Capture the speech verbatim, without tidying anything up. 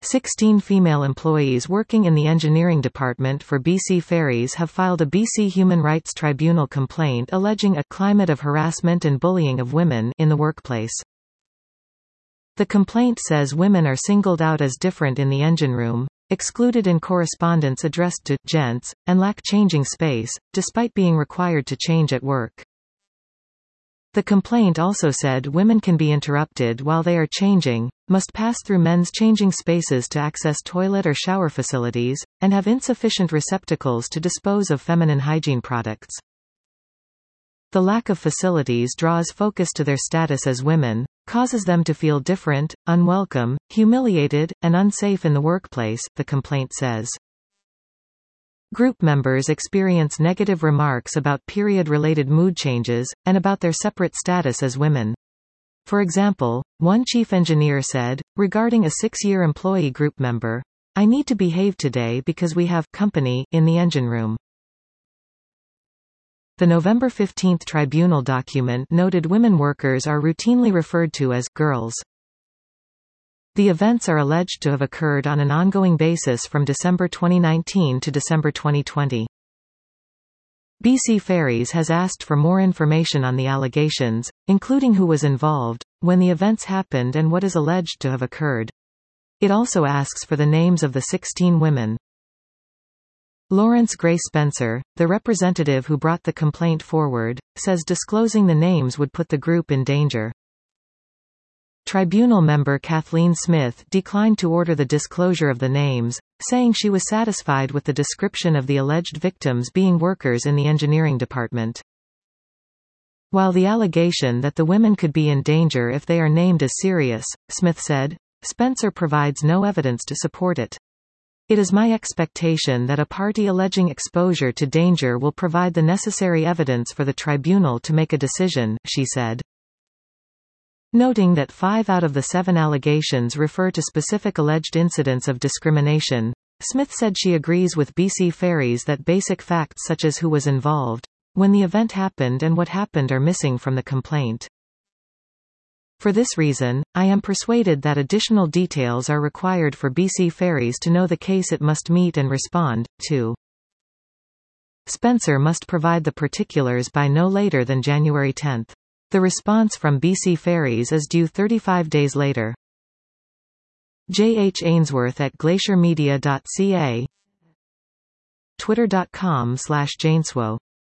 Sixteen female employees working in the engineering department for B C Ferries have filed a B C Human Rights Tribunal complaint alleging a climate of harassment and bullying of women in the workplace. The complaint says women are singled out as different in the engine room, excluded in correspondence addressed to gents, and lack changing space, despite being required to change at work. The complaint also said women can be interrupted while they are changing, must pass through men's changing spaces to access toilet or shower facilities, and have insufficient receptacles to dispose of feminine hygiene products. The lack of facilities draws focus to their status as women, causes them to feel different, unwelcome, humiliated, and unsafe in the workplace, the complaint says. Group members experience negative remarks about period-related mood changes, and about their separate status as women. For example, one chief engineer said, regarding a six-year employee group member, "I need to behave today because we have company in the engine room." The November fifteenth tribunal document noted women workers are routinely referred to as girls. The events are alleged to have occurred on an ongoing basis from December twenty nineteen to December twenty twenty. B C Ferries has asked for more information on the allegations, including who was involved, when the events happened and what is alleged to have occurred. It also asks for the names of the sixteen women. Lawrence Gray Spencer, the representative who brought the complaint forward, says disclosing the names would put the group in danger. Tribunal member Kathleen Smith declined to order the disclosure of the names, saying she was satisfied with the description of the alleged victims being workers in the engineering department. While the allegation that the women could be in danger if they are named is serious, Smith said, Spencer provides no evidence to support it. It is my expectation that a party alleging exposure to danger will provide the necessary evidence for the tribunal to make a decision, she said. Noting that five out of the seven allegations refer to specific alleged incidents of discrimination, Smith said she agrees with B C Ferries that basic facts such as who was involved, when the event happened and what happened are missing from the complaint. For this reason, I am persuaded that additional details are required for B C Ferries to know the case it must meet and respond to. Spencer must provide the particulars by no later than January tenth. The response from B C Ferries is due thirty-five days later. J H Ainsworth at glacier media dot c a, twitter dot com slash janeswo